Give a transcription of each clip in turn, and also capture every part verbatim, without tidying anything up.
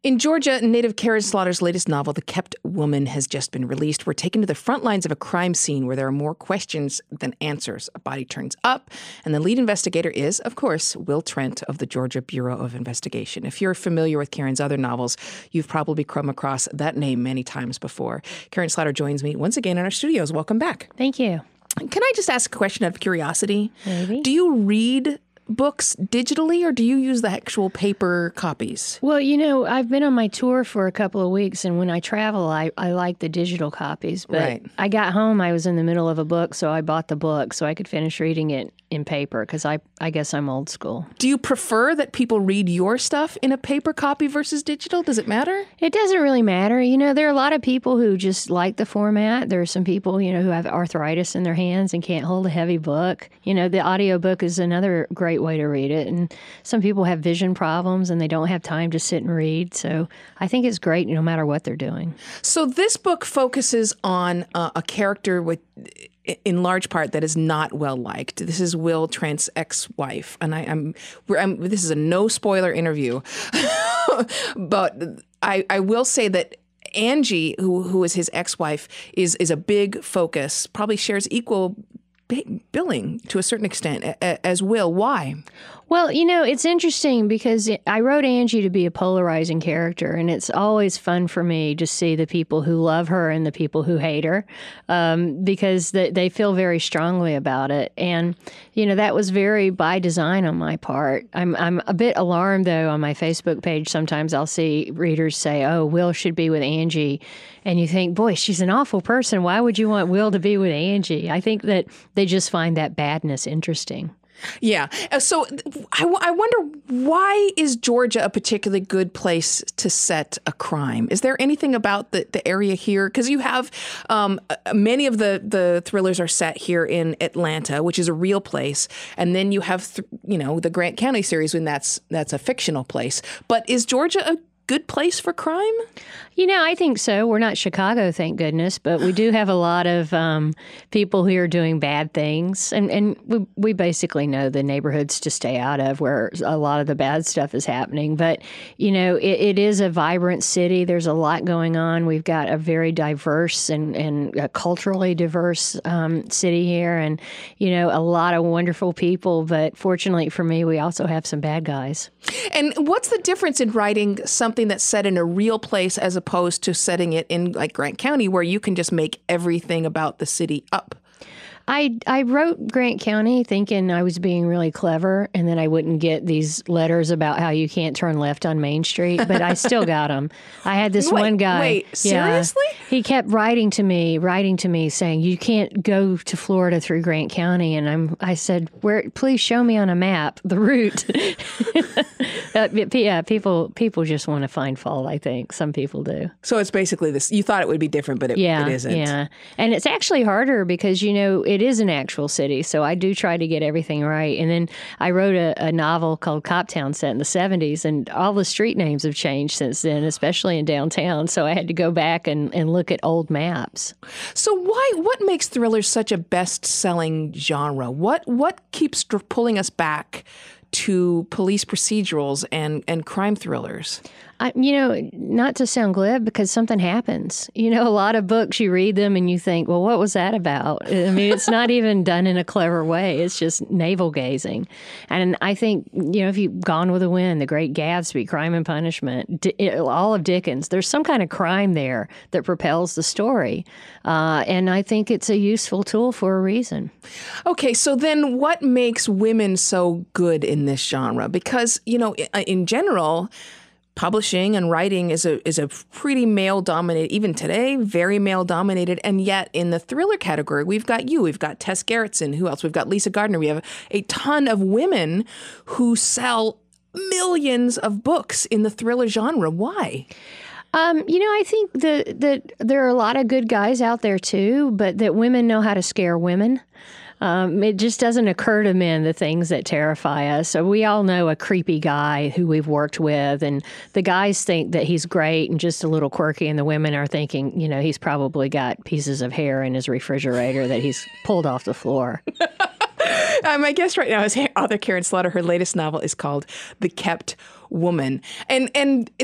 In Georgia, native Karen Slaughter's latest novel, The Kept Woman, has just been released. We're taken to the front lines of a crime scene where there are more questions than answers. A body turns up, and the lead investigator is, of course, Will Trent of the Georgia Bureau of Investigation. If you're familiar with Karen's other novels, you've probably come across that name many times before. Karen Slaughter joins me once again in our studios. Welcome back. Thank you. Can I just ask a question of curiosity? Maybe. Do you read books digitally, or do you use the actual paper copies? Well, you know, I've been on my tour for a couple of weeks, and when I travel, I, I like the digital copies. But right. I got home, I was in the middle of a book, so I bought the book so I could finish reading it in paper, because I, I guess I'm old school. Do you prefer that people read your stuff in a paper copy versus digital? Does it matter? It doesn't really matter. You know, there are a lot of people who just like the format. There are some people, you know, who have arthritis in their hands and can't hold a heavy book. You know, the audiobook is another great way to read it. And some people have vision problems and they don't have time to sit and read. So I think it's great no matter what they're doing. So this book focuses on uh, a character with, in large part, that is not well liked. This is Will Trent's ex-wife, and I, I'm, we're, I'm. This is a no spoiler interview, but I, I will say that Angie, who who is his ex-wife, is is a big focus. Probably shares equal billing to a certain extent as Will. Why? Well, you know, it's interesting because I wrote Angie to be a polarizing character, and it's always fun for me to see the people who love her and the people who hate her, um, because they, they feel very strongly about it. And, you know, that was very by design on my part. I'm, I'm a bit alarmed, though, on my Facebook page. Sometimes I'll see readers say, oh, Will should be with Angie. And you think, boy, she's an awful person. Why would you want Will to be with Angie? I think that they just find that badness interesting. Yeah. So I, I wonder, why is Georgia a particularly good place to set a crime? Is there anything about the, the area here? Because you have um, many of the, the thrillers are set here in Atlanta, which is a real place. And then you have, th- you know, the Grant County series when that's that's a fictional place. But is Georgia a good place for crime? You know, I think so. We're not Chicago, thank goodness, but we do have a lot of um, people who are doing bad things. And, and we, we basically know the neighborhoods to stay out of where a lot of the bad stuff is happening. But, you know, it, it is a vibrant city. There's a lot going on. We've got a very diverse and, and a culturally diverse um, city here, and, you know, a lot of wonderful people. But fortunately for me, we also have some bad guys. And what's the difference in writing something that's set in a real place as opposed to setting it in like Grant County, where you can just make everything about the city up? I, I wrote Grant County thinking I was being really clever, and then I wouldn't get these letters about how you can't turn left on Main Street, but I still got them. I had this wait, one guy. Wait, seriously? Yeah, he kept writing to me, writing to me saying, you can't go to Florida through Grant County. And I'm, I said, "Where? Please show me on a map the route." uh, yeah, people people just want to find fault, I think. Some people do. So it's basically this. You thought it would be different, but it, yeah, it isn't. Yeah, and it's actually harder because, you know, it is an actual city, so I do try to get everything right. And then I wrote a, a novel called Coptown set in the seventies, and all the street names have changed since then, especially in downtown, so I had to go back and, and look at old maps. So why? What makes thrillers such a best-selling genre? What what keeps pulling us back to police procedurals and, and crime thrillers? I, you know, not to sound glib, because something happens. You know, a lot of books, you read them and you think, well, what was that about? I mean, it's not even done in a clever way. It's just navel gazing. And I think, you know, if you've Gone with the Wind, The Great Gatsby, Crime and Punishment, D- all of Dickens, there's some kind of crime there that propels the story. Uh, and I think it's a useful tool for a reason. Okay, so then what makes women so good in this genre? Because, you know, in general, publishing and writing is a is a pretty male-dominated, even today, very male-dominated. And yet in the thriller category, we've got you, we've got Tess Gerritsen, who else? We've got Lisa Gardner. We have a ton of women who sell millions of books in the thriller genre. Why? Um, you know, I think that, that there are a lot of good guys out there, too, but that women know how to scare women. Um, it just doesn't occur to men the things that terrify us. So we all know a creepy guy who we've worked with, and the guys think that he's great and just a little quirky, and the women are thinking, you know, he's probably got pieces of hair in his refrigerator that he's pulled off the floor. uh, my guest right now is author Karen Slaughter. Her latest novel is called The Kept Woman. And and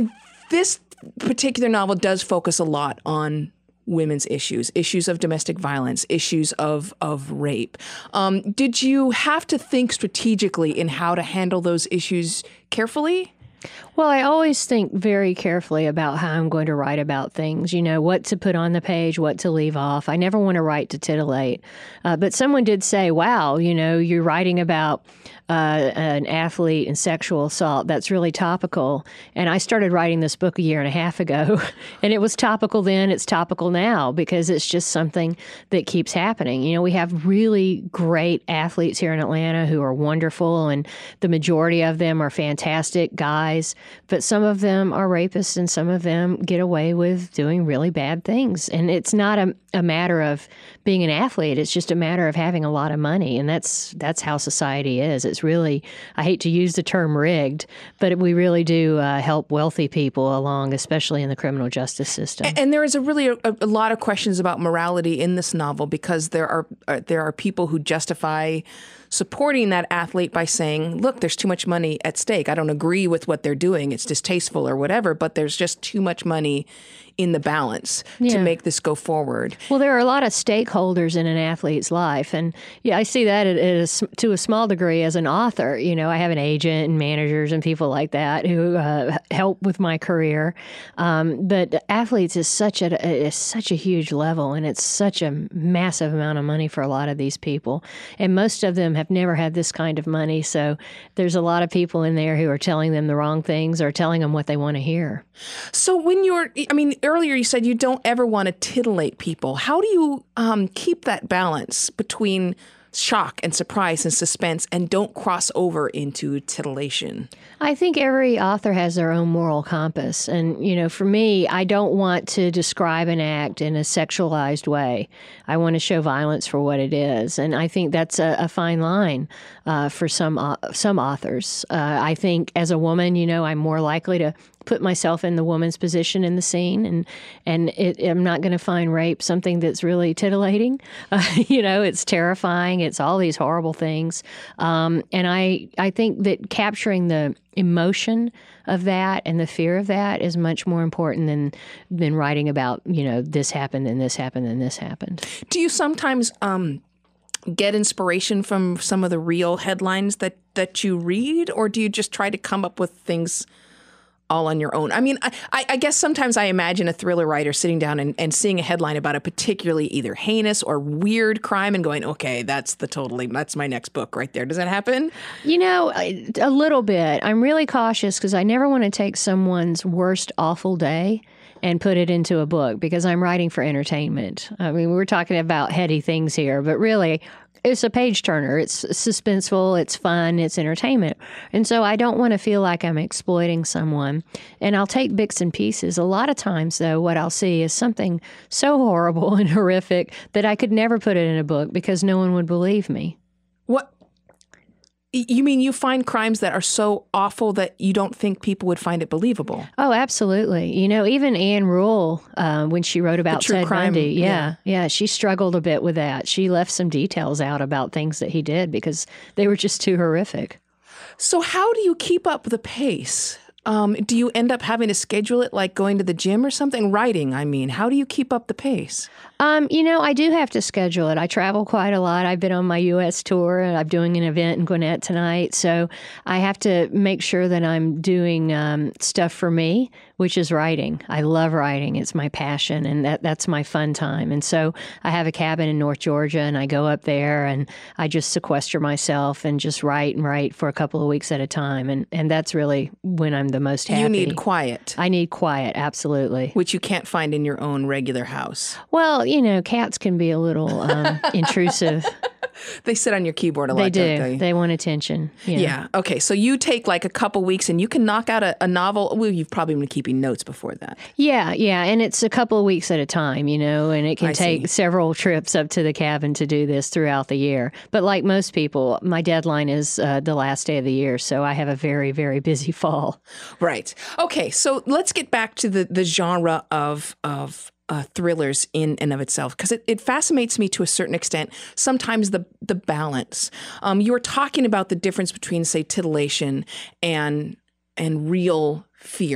this particular novel does focus a lot on women's issues, issues of domestic violence, issues of of rape. Um, did you have to think strategically in how to handle those issues carefully? Well, I always think very carefully about how I'm going to write about things, you know, what to put on the page, what to leave off. I never want to write to titillate. Uh, but someone did say, wow, you know, you're writing about uh, an athlete and sexual assault. That's really topical. And I started writing this book a year and a half ago, and it was topical then, it's topical now, because it's just something that keeps happening. You know, we have really great athletes here in Atlanta who are wonderful, and the majority of them are fantastic guys. But some of them are rapists, and some of them get away with doing really bad things. And it's not a, a matter of being an athlete. It's just a matter of having a lot of money. And that's that's how society is. It's really, I hate to use the term rigged, but we really do uh, help wealthy people along, especially in the criminal justice system. And, and there is a really a, a lot of questions about morality in this novel, because there are uh, there are people who justify supporting that athlete by saying, look, there's too much money at stake. I don't agree with what they're doing. It's distasteful or whatever, but there's just too much money in the balance yeah. to make this go forward. Well, there are a lot of stakeholders in an athlete's life. And yeah, I see that at, at a, to a small degree as an author. You know, I have an agent and managers and people like that who uh, help with my career. Um, but athletes is such a, is such a huge level, and it's such a massive amount of money for a lot of these people. And most of them have never had this kind of money. So there's a lot of people in there who are telling them the wrong things or telling them what they want to hear. So when you're, I mean, earlier you said you don't ever want to titillate people. How do you um, keep that balance between shock and surprise and suspense and don't cross over into titillation? I think every author has their own moral compass. And, you know, for me, I don't want to describe an act in a sexualized way. I want to show violence for what it is. And I think that's a, a fine line uh, for some uh, some authors. Uh, I think as a woman, you know, I'm more likely to put myself in the woman's position in the scene, and and it, I'm not going to find rape something that's really titillating. Uh, you know, it's terrifying. It's all these horrible things, um, and I I think that capturing the emotion of that and the fear of that is much more important than than writing about, you know, this happened and this happened and this happened. Do you sometimes um, get inspiration from some of the real headlines that that you read, or do you just try to come up with things all on your own? I mean, I, I guess sometimes I imagine a thriller writer sitting down and, and seeing a headline about a particularly either heinous or weird crime and going, okay, that's the totally, that's my next book right there. Does that happen? You know, a little bit. I'm really cautious because I never want to take someone's worst awful day and put it into a book, because I'm writing for entertainment. I mean, we're talking about heady things here, but really, it's a page turner. It's suspenseful, it's fun, it's entertainment. And so I don't want to feel like I'm exploiting someone. And I'll take bits and pieces. A lot of times, though, what I'll see is something so horrible and horrific that I could never put it in a book because no one would believe me. What? You mean you find crimes that are so awful that you don't think people would find it believable? Oh, absolutely. You know, even Anne Rule, uh, when she wrote about Ted crime, Bundy, yeah, yeah, yeah, she struggled a bit with that. She left some details out about things that he did because they were just too horrific. So how do you keep up the pace? Um, do you end up having to schedule it like going to the gym or something? Writing, I mean. How do you keep up the pace? Um, you know, I do have to schedule it. I travel quite a lot. I've been on my U S tour, and I'm doing an event in Gwinnett tonight. So I have to make sure that I'm doing um, stuff for me, which is writing. I love writing. It's my passion, and that, that's my fun time. And so I have a cabin in North Georgia, and I go up there, and I just sequester myself and just write and write for a couple of weeks at a time. And, and that's really when I'm the most happy. You need quiet. I need quiet, absolutely. Which you can't find in your own regular house. Well, you know, cats can be a little um, intrusive. They sit on your keyboard a lot, They do. don't they? They want attention. You know. Yeah. Okay. So you take like a couple weeks and you can knock out a, a novel. Well, you've probably been keeping notes before that. Yeah. Yeah. And it's a couple of weeks at a time, you know, and it can I take see. several trips up to the cabin to do this throughout the year. But like most people, my deadline is uh, the last day of the year. So I have a very, very busy fall. Right. Okay. So let's get back to the, the genre of, of, Uh, thrillers in and of itself, because it, it fascinates me to a certain extent. Sometimes the the balance. Um, you were talking about the difference between, say, titillation and and real fear.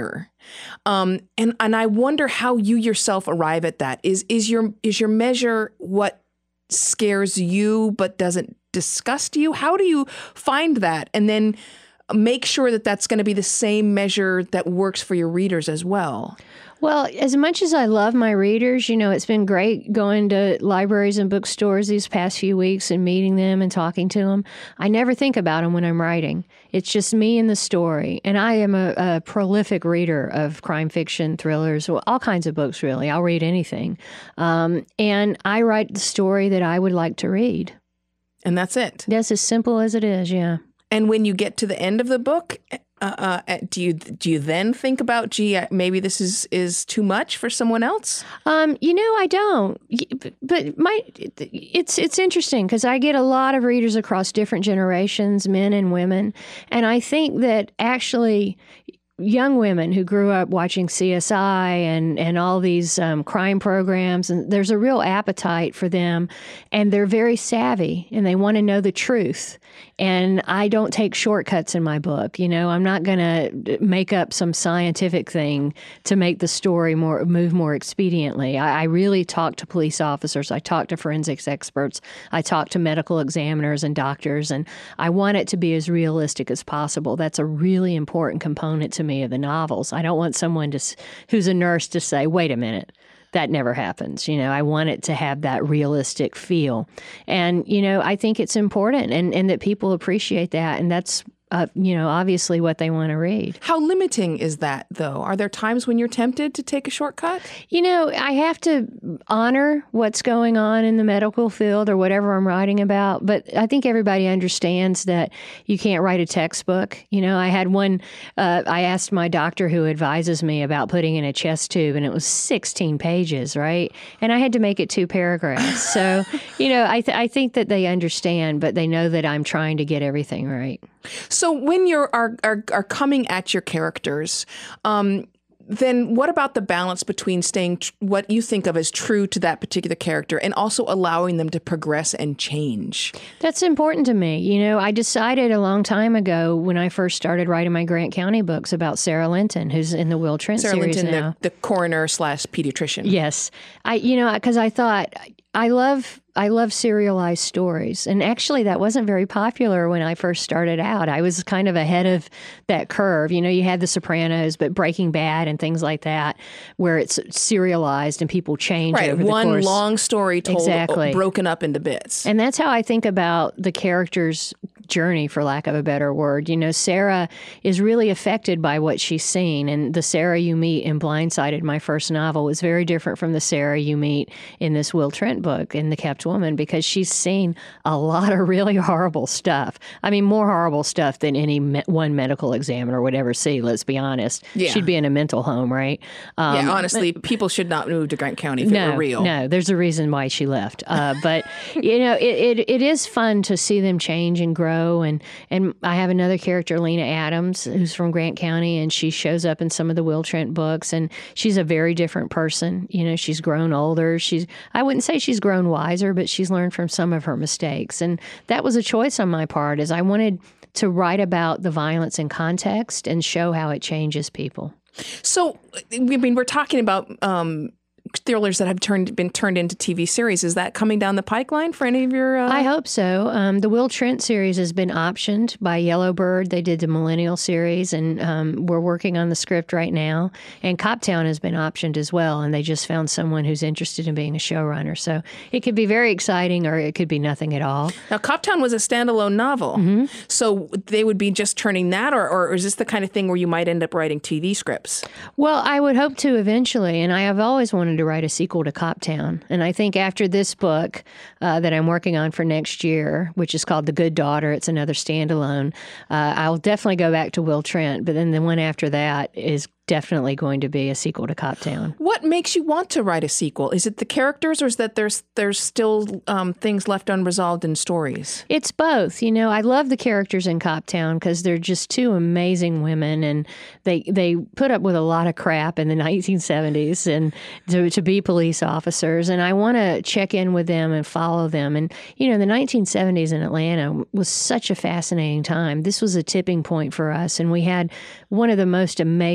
Um, and and I wonder how you yourself arrive at that. Is is your is your measure what scares you but doesn't disgust you? How do you find that, and then make sure that that's going to be the same measure that works for your readers as well? Well, as much as I love my readers, you know, it's been great going to libraries and bookstores these past few weeks and meeting them and talking to them. I never think about them when I'm writing. It's just me and the story. And I am a, a prolific reader of crime fiction, thrillers, all kinds of books, really. I'll read anything. Um, and I write the story that I would like to read. And that's it. That's as simple as it is, yeah. And when you get to the end of the book, uh, uh, do you do you then think about, gee, maybe this is, is too much for someone else? Um, you know, I don't. But my it's it's interesting because I get a lot of readers across different generations, men and women, and I think that actually young women who grew up watching C S I and, and all these um, crime programs, and there's a real appetite for them, and they're very savvy, and they want to know the truth. And I don't take shortcuts in my book. You know, I'm not going to make up some scientific thing to make the story more move more expediently. I, I really talk to police officers. I talk to forensics experts. I talk to medical examiners and doctors, and I want it to be as realistic as possible. That's a really important component to me of the novels. I don't want someone to, who's a nurse to say, wait a minute, that never happens. You know, I want it to have that realistic feel. And, you know, I think it's important and, and that people appreciate that. And that's, uh, you know, obviously what they want to read. How limiting is that, though? Are there times when you're tempted to take a shortcut? You know, I have to honor what's going on in the medical field or whatever I'm writing about. But I think everybody understands that you can't write a textbook. You know, I had one, uh, I asked my doctor who advises me about putting in a chest tube, and it was sixteen pages, right? And I had to make it two paragraphs. So, you know, I, th- I think that they understand, but they know that I'm trying to get everything right. So when you are, are are coming at your characters, um, then what about the balance between staying tr- what you think of as true to that particular character and also allowing them to progress and change? That's important to me. You know, I decided a long time ago when I first started writing my Grant County books about Sarah Linton, who's in the Will Trent Sarah series Linton, now. The, the coroner slash pediatrician. Yes. I, you know, because I thought I love I love serialized stories. And actually, that wasn't very popular when I first started out. I was kind of ahead of that curve. You know, you had The Sopranos, but Breaking Bad and things like that, where it's serialized and people change right. over the One course. long story told, exactly. broken up into bits. And that's how I think about the character's journey, for lack of a better word. You know, Sarah is really affected by what she's seen. And the Sarah you meet in Blindsided, my first novel, was very different from the Sarah you meet in this Will Trent book, in The Kept Woman, because she's seen a lot of really horrible stuff. I mean, more horrible stuff than any me- one medical examiner would ever see, let's be honest. Yeah. She'd be in a mental home, right? Um, yeah, honestly, but, people should not move to Grant County if no, it were real. No, there's a reason why she left. Uh, but, you know, it, it it is fun to see them change and grow. And, and I have another character, Lena Adams, who's from Grant County, and she shows up in some of the Will Trent books, and she's a very different person. You know, she's grown older. She's I wouldn't say she's grown wiser, but she's learned from some of her mistakes. And that was a choice on my part, as I wanted to write about the violence in context and show how it changes people. So, I mean, we're talking about um, thrillers that have turned been turned into T V series. Is that coming down the pipeline for any of your... Uh... I hope so. Um, the Will Trent series has been optioned by Yellowbird. They did the Millennial series, and um, we're working on the script right now. And Coptown has been optioned as well, and they just found someone who's interested in being a showrunner. So it could be very exciting, or it could be nothing at all. Now, Coptown was a standalone novel. Mm-hmm. So they would be just turning that, or, or is this the kind of thing where you might end up writing T V scripts? Well, I would hope to eventually, and I have always wanted to write a sequel to Coptown. And I think after this book uh, that I'm working on for next year, which is called The Good Daughter, it's another standalone, uh, I'll definitely go back to Will Trent. But then the one after that is definitely going to be a sequel to Coptown. What makes you want to write a sequel? Is it the characters, or is that there's there's still um, things left unresolved in stories? It's both. You know, I love the characters in Coptown because they're just two amazing women, and they they put up with a lot of crap in the nineteen seventies and to, to be police officers. And I want to check in with them and follow them. And, you know, the nineteen seventies in Atlanta was such a fascinating time. This was a tipping point for us, and we had one of the most amazing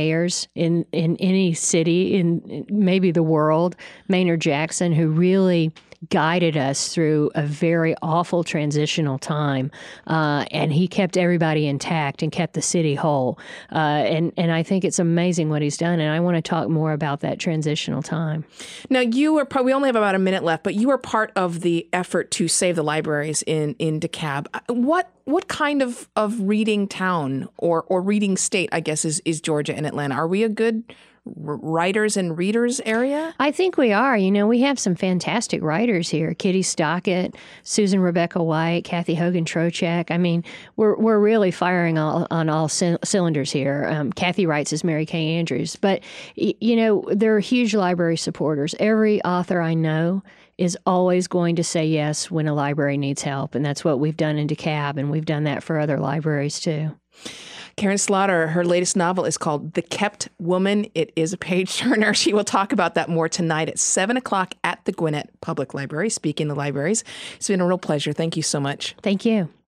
mayors in, in any city, in maybe the world, Maynard Jackson, who really guided us through a very awful transitional time, uh, and he kept everybody intact and kept the city whole. Uh, and and I think it's amazing what he's done. And I want to talk more about that transitional time. Now, you were probably, we only have about a minute left, but you were part of the effort to save the libraries in in DeKalb. What what kind of, of reading town or or reading state, I guess, is is Georgia and Atlanta? Are we a good writers and readers area? I think we are. You know, we have some fantastic writers here. Kitty Stockett, Susan Rebecca White, Kathy Hogan Trocheck. I mean, we're we're really firing all, on all c- cylinders here. Um, Kathy writes as Mary Kay Andrews. But, y- you know, they're huge library supporters. Every author I know is always going to say yes when a library needs help. And that's what we've done in DeKalb, and we've done that for other libraries, too. Karen Slaughter, her latest novel is called The Kept Woman. It is a page turner. She will talk about that more tonight at seven o'clock at the Gwinnett Public Library. Speaking of libraries, it's been a real pleasure. Thank you so much. Thank you.